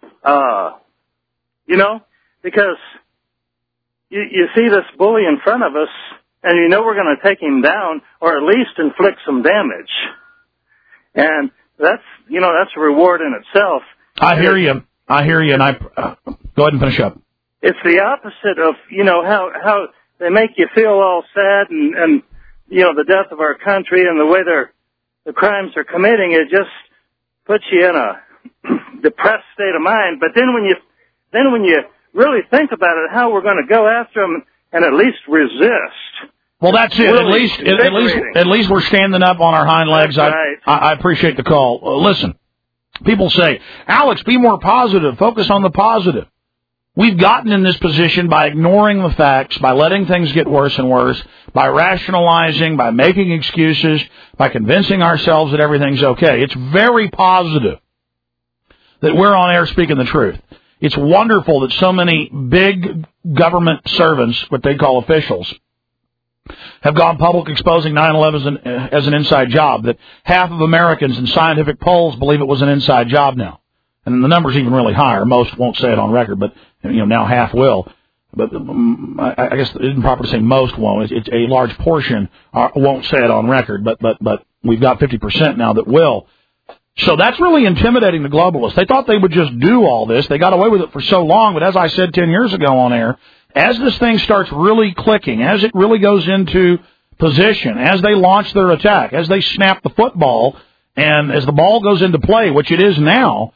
you know, because you see this bully in front of us, and you know we're going to take him down or at least inflict some damage. And that's a reward in itself. I hear you, and go ahead and finish up. It's the opposite of, you know, how they make you feel all sad and you know, the death of our country and the way the crimes are committing. It just puts you in a depressed state of mind. But then when you really think about it, how we're going to go after them and at least resist. Well, that's it. Really at least we're standing up on our hind legs. Right. I appreciate the call. Listen, people say, Alex, be more positive. Focus on the positive. We've gotten in this position by ignoring the facts, by letting things get worse and worse, by rationalizing, by making excuses, by convincing ourselves that everything's okay. It's very positive that we're on air speaking the truth. It's wonderful that so many big government servants, what they call officials, have gone public exposing 9/11 as an inside job, that half of Americans in scientific polls believe it was an inside job now. And the number's even really higher. Most won't say it on record, but you know, now half will. But I guess it isn't proper to say most won't. It's a large portion won't say it on record, but we've got 50% now that will. So that's really intimidating the globalists. They thought they would just do all this. They got away with it for so long, but as I said 10 years ago on air, as this thing starts really clicking, as it really goes into position, as they launch their attack, as they snap the football, and as the ball goes into play, which it is now,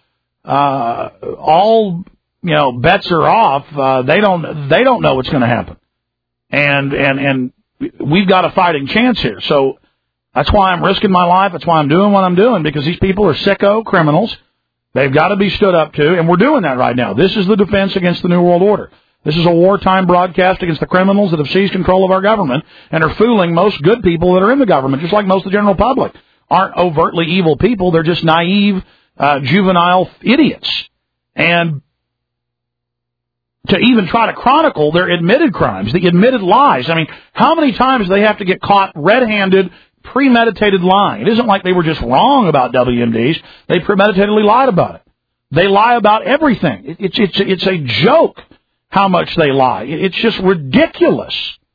all, you know, bets are off. They don't know what's going to happen. And we've got a fighting chance here. So that's why I'm risking my life. That's why I'm doing what I'm doing, because these people are sicko criminals. They've got to be stood up to, and we're doing that right now. This is the defense against the New World Order. This is a wartime broadcast against the criminals that have seized control of our government and are fooling most good people that are in the government, just like most of the general public. Aren't overtly evil people. They're just naive, juvenile idiots. And to even try to chronicle their admitted crimes, the admitted lies. I mean, how many times do they have to get caught red-handed, premeditated lying? It isn't like they were just wrong about WMDs. They premeditatedly lied about it. They lie about everything. It's a joke how much they lie. It's just ridiculous.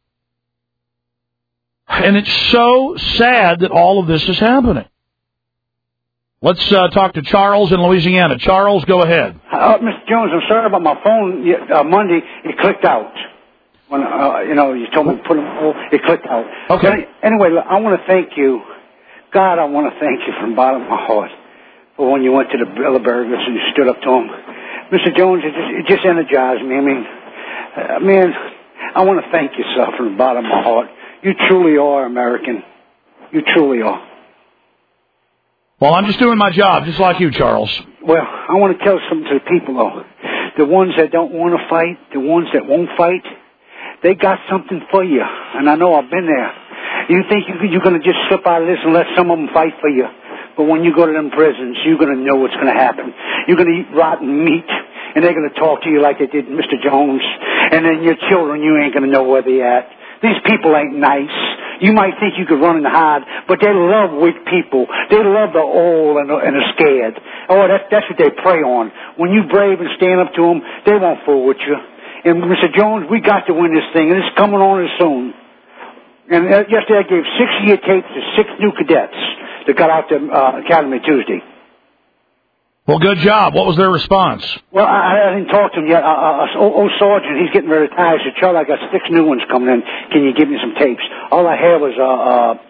And it's so sad that all of this is happening. Let's talk to Charles in Louisiana. Charles, go ahead. Mr. Jones, I'm sorry about my phone. Monday, it clicked out. When you told me to put it clicked out. Okay. But anyway, I want to thank you. God, I want to thank you from the bottom of my heart for when you went to the Bilderbergers and you stood up to them. Mr. Jones, it just energized me. I mean, man, I want to thank you, sir, from the bottom of my heart. You truly are American. You truly are. Well, I'm just doing my job, just like you, Charles. Well, I want to tell something to the people, though. The ones that don't want to fight, the ones that won't fight, they got something for you. And I know I've been there. You think you're going to just slip out of this and let some of them fight for you. But when you go to them prisons, you're going to know what's going to happen. You're going to eat rotten meat, and they're going to talk to you like they did Mr. Jones. And then your children, you ain't going to know where they're at. These people ain't nice. You might think you could run and hide, but they love weak people. They love the old and the scared. Oh, that's what they prey on. When you brave and stand up to them, they won't fool with you. And Mr. Jones, we got to win this thing, and it's coming on as soon. And yesterday I gave 6-year tapes to 6 new cadets that got out to Academy Tuesday. Well, good job. What was their response? Well, I didn't talk to him yet. Old Sergeant, he's getting ready to retire. He said, Charlie, I got 6 new ones coming in. Can you give me some tapes? All I had was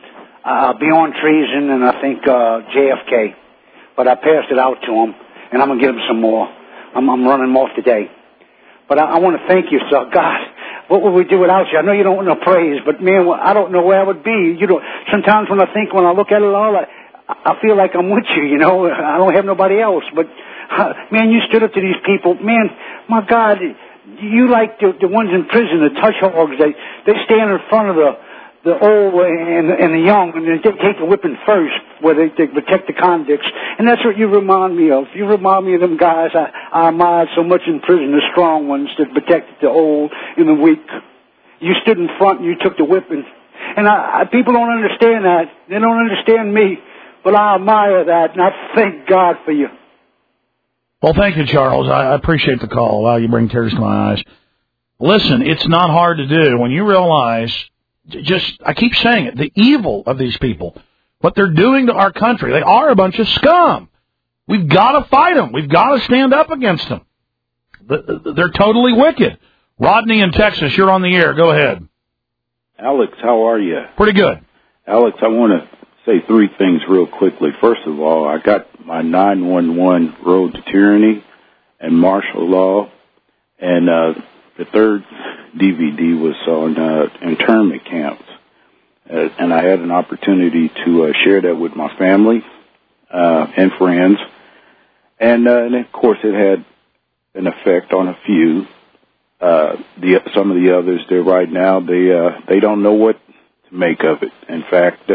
Beyond Treason and I think JFK. But I passed it out to him, and I'm going to give him some more. I'm running them off today. But I want to thank you, sir. God, what would we do without you? I know you don't want no praise, but, man, I don't know where I would be. You know, sometimes when I look at it all, I feel like I'm with you, you know. I don't have nobody else. But, man, you stood up to these people. Man, my God, you like the ones in prison, the touch hogs. They stand in front of the old and the young, and they take the whipping first, where they protect the convicts. And that's what you remind me of. You remind me of them guys I admired so much in prison, the strong ones that protected the old and the weak. You stood in front and you took the whipping. And people don't understand that. They don't understand me. But I admire that, and I thank God for you. Well, thank you, Charles. I appreciate the call. Wow, you bring tears to my eyes. Listen, it's not hard to do when you realize, I keep saying it, the evil of these people, what they're doing to our country. They are a bunch of scum. We've got to fight them. We've got to stand up against them. They're totally wicked. Rodney in Texas, you're on the air. Go ahead. Alex, how are you? Pretty good. Alex, I want to say three things real quickly. First of all, I got my 911 Road to Tyranny and martial law, and the third DVD was on internment camps, and I had an opportunity to share that with my family and friends, and of course it had an effect on a few. Some of the others there right now, they don't know what to make of it. In fact,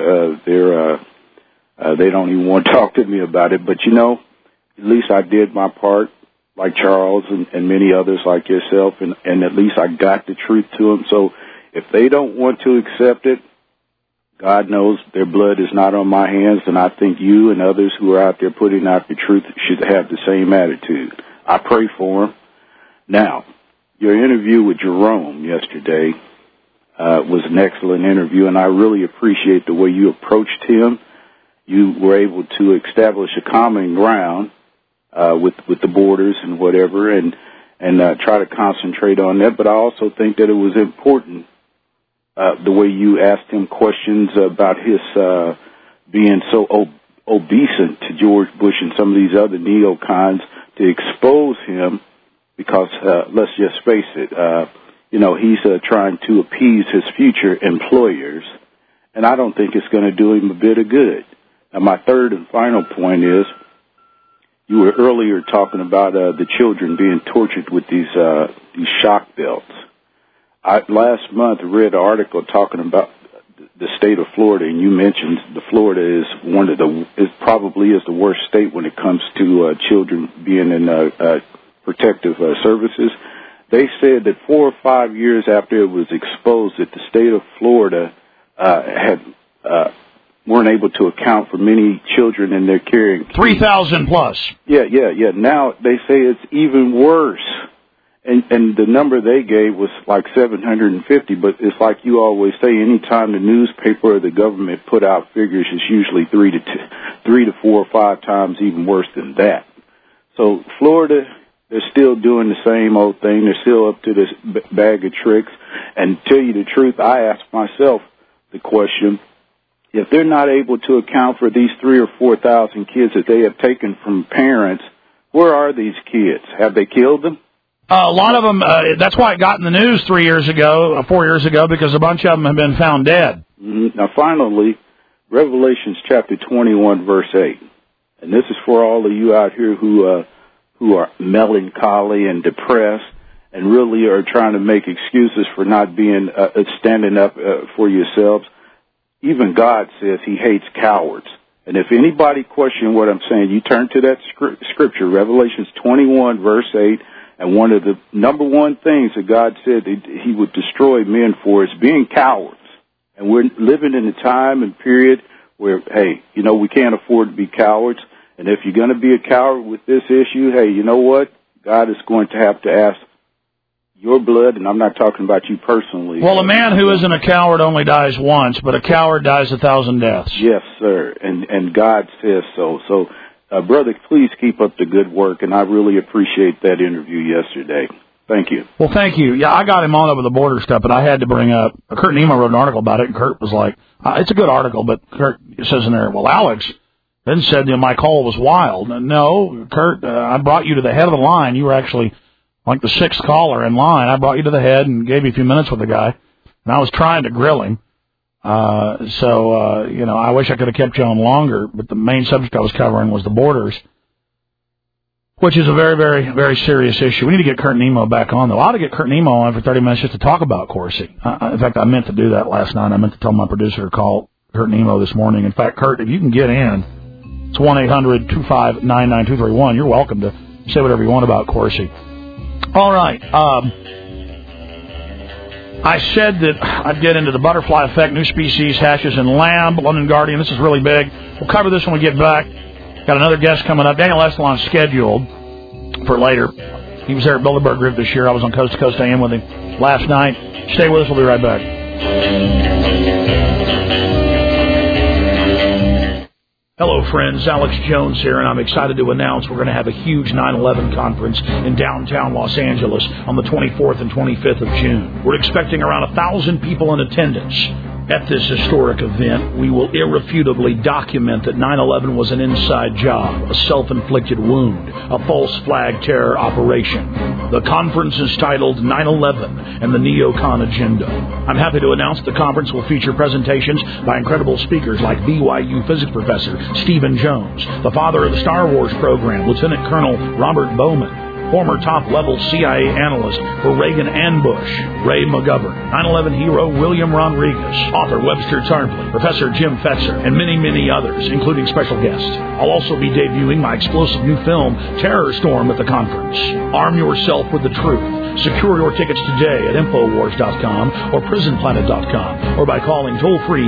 they don't even want to talk to me about it. But you know, at least I did my part, like Charles and many others like yourself, and at least I got the truth to them. So if they don't want to accept it, God knows their blood is not on my hands, and I think you and others who are out there putting out the truth should have the same attitude. I pray for them. Now, your interview with Jerome yesterday was an excellent interview, and I really appreciate the way you approached him. You were able to establish a common ground with the borders and whatever, and try to concentrate on that. But I also think that it was important the way you asked him questions about his being so obeisant to George Bush and some of these other neocons, to expose him, because let's just face it, he's trying to appease his future employers, and I don't think it's going to do him a bit of good. Now, my third and final point is, you were earlier talking about the children being tortured with these shock belts. Last month I read an article talking about the state of Florida, and you mentioned the Florida is probably the worst state when it comes to children being in protective services. They said that 4 or 5 years after it was exposed, that the state of Florida weren't able to account for many children in their caring. 3,000 plus. Yeah. Now they say it's even worse. And the number they gave was like 750, but it's like you always say, anytime the newspaper or the government put out figures, it's usually 3 to 4 or 5 times even worse than that. So Florida, they're still doing the same old thing. They're still up to this bag of tricks. And to tell you the truth, I ask myself the question, if they're not able to account for these 3,000 or 4,000 kids that they have taken from parents, where are these kids? Have they killed them? A lot of them, that's why it got in the news 4 years ago, because a bunch of them have been found dead. Mm-hmm. Now, finally, Revelations chapter 21, verse 8. And this is for all of you out here who are melancholy and depressed and really are trying to make excuses for not being standing up for yourselves. Even God says he hates cowards. And if anybody question what I'm saying, you turn to that scripture, Revelations 21, verse 8, and one of the number one things that God said that he would destroy men for is being cowards. And we're living in a time and period where, hey, we can't afford to be cowards. And if you're going to be a coward with this issue, hey, you know what? God is going to have to ask your blood, and I'm not talking about you personally. Well, a man who isn't a coward only dies once, but a coward dies 1,000 deaths. Yes, sir, and God says so. So, brother, please keep up the good work, and I really appreciate that interview yesterday. Thank you. Well, thank you. Yeah, I got him on over the border stuff, but I had to bring up, Kurt Nemo wrote an article about it, and Kurt was like, It's a good article, but Kurt says in there, well, Alex then said my call was wild. No, Kurt, I brought you to the head of the line. You were actually like the 6th caller in line. I brought you to the head and gave you a few minutes with the guy, and I was trying to grill him. I wish I could have kept you on longer, but the main subject I was covering was the borders, which is a very, very, very serious issue. We need to get Kurt Nemo back on, though. I ought to get Kurt Nemo on for 30 minutes just to talk about Corsi. In fact, I meant to do that last night. I meant to tell my producer to call Kurt Nemo this morning. In fact, Kurt, if you can get in, it's 1-800-259-9231. You're welcome to say whatever you want about Corsi. All right. I said that I'd get into the butterfly effect, new species, hatches in lamb, London Guardian. This is really big. We'll cover this when we get back. Got another guest coming up. Daniel Estelon scheduled for later. He was there at Bilderberg Group this year. I was on Coast to Coast AM with him last night. Stay with us. We'll be right back. Hello, friends. Alex Jones here, and I'm excited to announce we're going to have a huge 9/11 conference in downtown Los Angeles on the 24th and 25th of June. We're expecting around 1,000 people in attendance. At this historic event, we will irrefutably document that 9/11 was an inside job, a self-inflicted wound, a false flag terror operation. The conference is titled 9/11 and the Neocon Agenda. I'm happy to announce the conference will feature presentations by incredible speakers like BYU physics professor Stephen Jones, the father of the Star Wars program, Lieutenant Colonel Robert Bowman, former top-level CIA analyst for Reagan and Bush, Ray McGovern, 9/11 hero William Rodriguez, author Webster Tarpley, Professor Jim Fetzer, and many, many others, including special guests. I'll also be debuting my explosive new film, Terror Storm, at the conference. Arm yourself with the truth. Secure your tickets today at Infowars.com or PrisonPlanet.com or by calling toll-free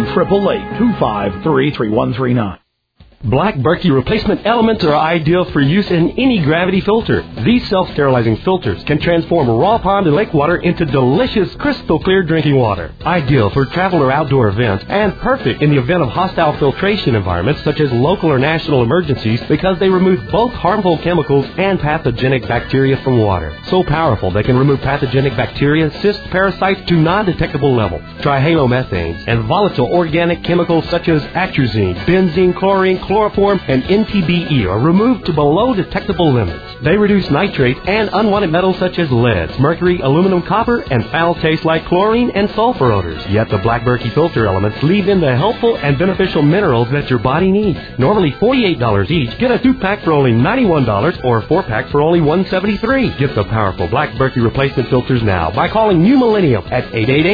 888-253-3139. Black Berkey replacement elements are ideal for use in any gravity filter. These self-sterilizing filters can transform raw pond and lake water into delicious, crystal clear drinking water. Ideal for travel or outdoor events, and perfect in the event of hostile filtration environments such as local or national emergencies because they remove both harmful chemicals and pathogenic bacteria from water. So powerful they can remove pathogenic bacteria, cysts, parasites to non-detectable levels. Trihalomethanes and volatile organic chemicals such as atrazine, benzene, chlorine, chloroform, and NTBE are removed to below detectable limits. They reduce nitrates and unwanted metals such as lead, mercury, aluminum, copper, and foul taste like chlorine and sulfur odors. Yet the Black Berkey filter elements leave in the helpful and beneficial minerals that your body needs. Normally $48 each, get a 2-pack for only $91 or a 4-pack for only $173. Get the powerful Black Berkey replacement filters now by calling New Millennium at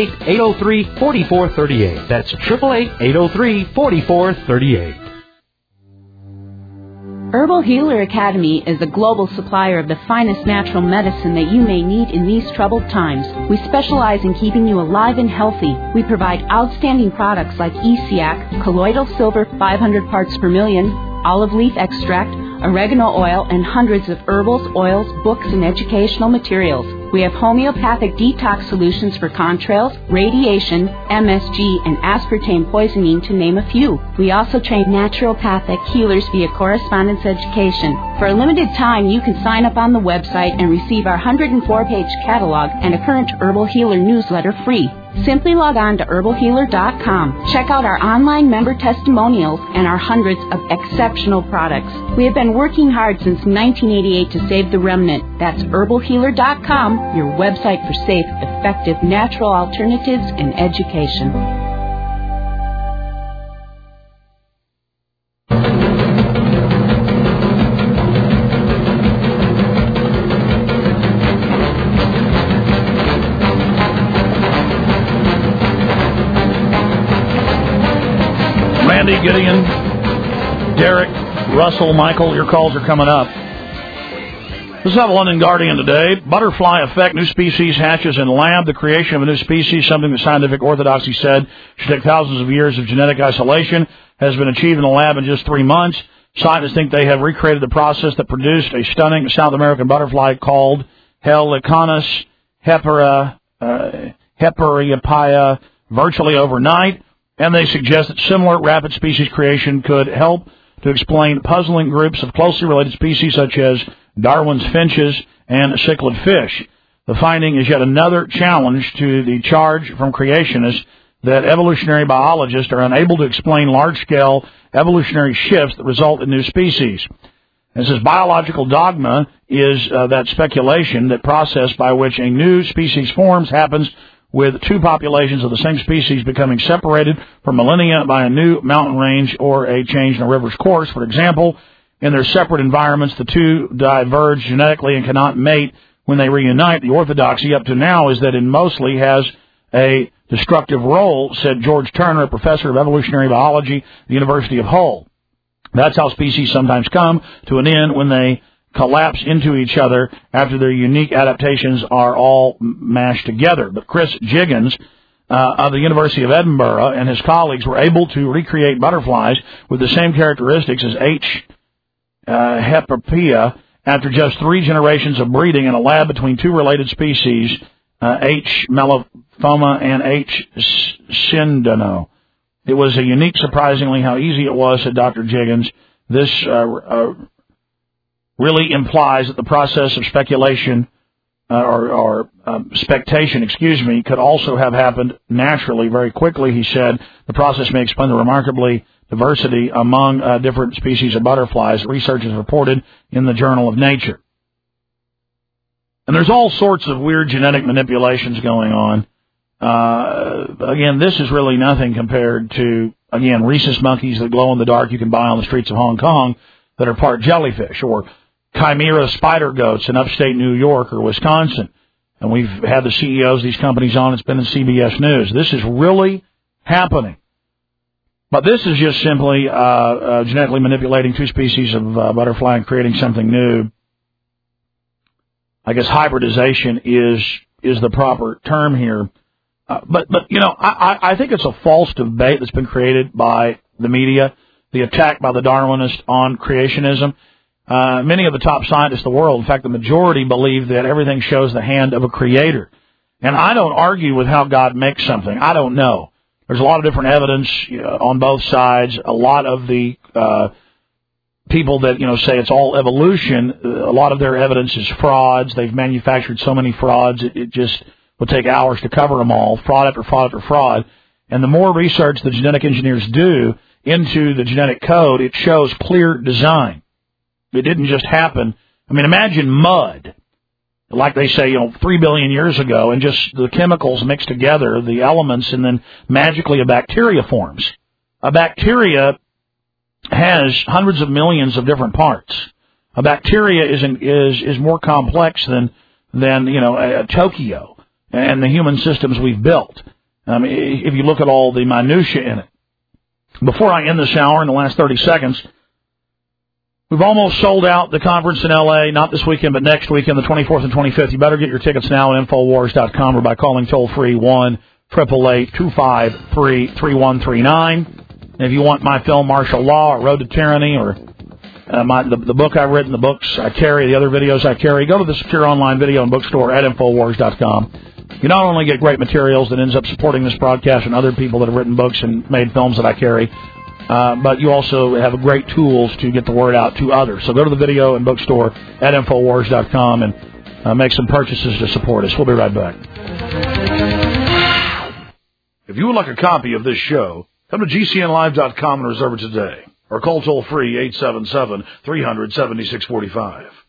888-803-4438. That's 888-803-4438. Herbal Healer Academy is a global supplier of the finest natural medicine that you may need in these troubled times. We specialize in keeping you alive and healthy. We provide outstanding products like ESIAC, colloidal silver 500 parts per million, olive leaf extract, oregano oil, and hundreds of herbals, oils, books, and educational materials. We have homeopathic detox solutions for contrails, radiation, MSG, and aspartame poisoning, to name a few. We also train naturopathic healers via correspondence education. For a limited time, you can sign up on the website and receive our 104-page catalog and a current Herbal Healer newsletter free. Simply log on to herbalhealer.com. Check out our online member testimonials and our hundreds of exceptional products. We have been working hard since 1988 to save the remnant. That's herbalhealer.com, your website for safe, effective, natural alternatives and education. Randy, Gideon, Derek, Russell, Michael, your calls are coming up. This is out of London Guardian today. Butterfly effect, new species hatches in lab. The creation of a new species, something that scientific orthodoxy said should take thousands of years of genetic isolation, has been achieved in a lab in just 3 months. Scientists think they have recreated the process that produced a stunning South American butterfly called Helicanus hepariapaia virtually overnight. And they suggest that similar rapid species creation could help to explain puzzling groups of closely related species such as Darwin's finches and cichlid fish. The finding is yet another challenge to the charge from creationists that evolutionary biologists are unable to explain large-scale evolutionary shifts that result in new species. And it says biological dogma is that speculation, that process by which a new species forms happens with two populations of the same species becoming separated for millennia by a new mountain range or a change in a river's course. For example, in their separate environments, the two diverge genetically and cannot mate when they reunite. The orthodoxy up to now is that it mostly has a destructive role, said George Turner, a professor of evolutionary biology at the University of Hull. That's how species sometimes come to an end, when they collapse into each other after their unique adaptations are all mashed together. But Chris Jiggins of the University of Edinburgh and his colleagues were able to recreate butterflies with the same characteristics as H. Hepatia after just 3 generations of breeding in a lab between 2 related species, H. mellifoma and H. sindano. It was a unique, surprisingly, how easy it was, said Dr. Jiggins. This really implies that the process of speculation spectation, could also have happened naturally very quickly, he said. The process may explain the remarkably diversity among different species of butterflies, research is reported in the Journal of Nature. And there's all sorts of weird genetic manipulations going on. Again, this is really nothing compared to, again, rhesus monkeys that glow in the dark you can buy on the streets of Hong Kong that are part jellyfish, or chimera spider goats in upstate New York or Wisconsin. And we've had the CEOs of these companies on. It's been in CBS News. This is really happening. But this is just simply genetically manipulating 2 species of butterfly and creating something new. I guess hybridization is the proper term here. But you know, I think it's a false debate that's been created by the media, the attack by the Darwinists on creationism. Many of the top scientists in the world, in fact, the majority, believe that everything shows the hand of a creator. And I don't argue with how God makes something. I don't know. There's a lot of different evidence on both sides. A lot of the people that, say it's all evolution, a lot of their evidence is frauds. They've manufactured so many frauds, it just would take hours to cover them all, fraud after fraud after fraud. And the more research the genetic engineers do into the genetic code, it shows clear design. It didn't just happen. I mean, imagine mud, like they say, 3 billion years ago, and just the chemicals mixed together, the elements, and then magically a bacteria forms. A bacteria has hundreds of millions of different parts. A bacteria is more complex than Tokyo and the human systems we've built. If you look at all the minutia in it. Before I end this hour, in the last 30 seconds, we've almost sold out the conference in L.A., not this weekend, but next weekend, the 24th and 25th. You better get your tickets now at Infowars.com or by calling toll-free 1-888-253-3139. And if you want my film, Martial Law, or Road to Tyranny, or the book I've written, the books I carry, the other videos I carry, go to the secure online video and bookstore at Infowars.com. You not only get great materials that ends up supporting this broadcast and other people that have written books and made films that I carry, but you also have great tools to get the word out to others. So go to the video and bookstore at Infowars.com and make some purchases to support us. We'll be right back. If you would like a copy of this show, come to GCNlive.com and reserve it today. Or call toll-free 877-300-7645.